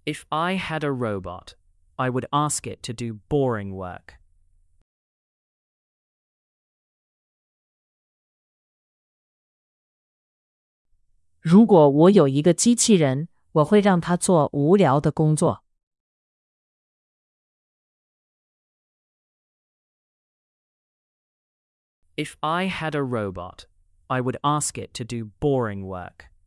If I had a robot, I would ask it to do boring work. 如果我有一个机器人，我会让它做无聊的工作。 If I had a robot, I would ask it to do boring work.